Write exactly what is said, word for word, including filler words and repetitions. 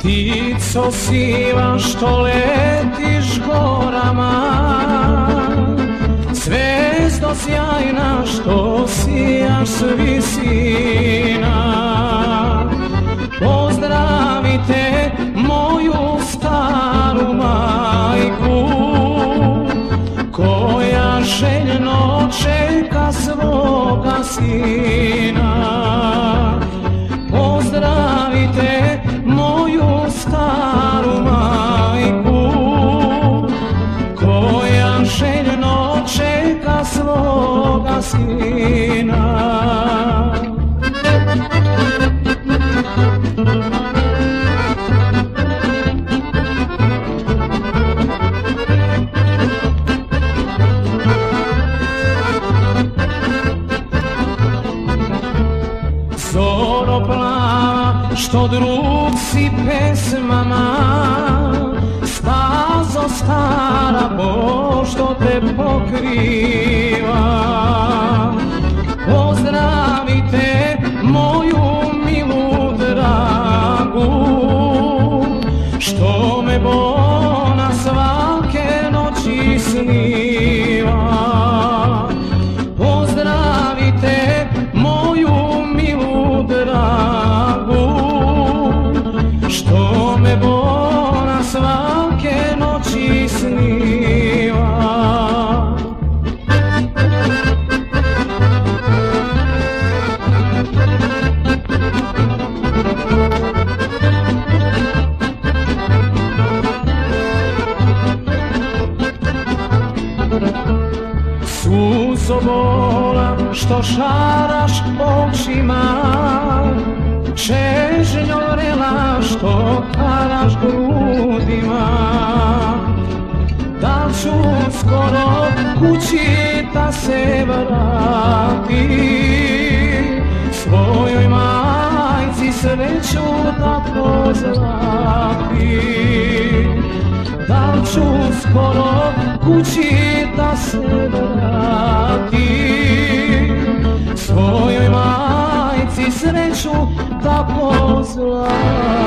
Ptico siva što letiš gorama, zvezdo sjajna što sijaš s visina. Pozdravite moju staru majku, koja željno čeka svoga sina. Pozdravite moju staru majku, koja željno čeka svoga sina. Zoro plava što drug si pesmama, stazo stara pošto te pokriva. Pozdravite moju milu dragu, što me bona svake noći sniva. Pozdravite moju milu dragu, što me bona svake noći sniva. Suzo bola što šaraš očima, čežnjo vrela što karaš grudima. Da li ću skoro kući da se vrati, svojoj majci sreću da pozdravi. Da li ću skoro kući da se vrati, svojoj majci sreću da pozdravi.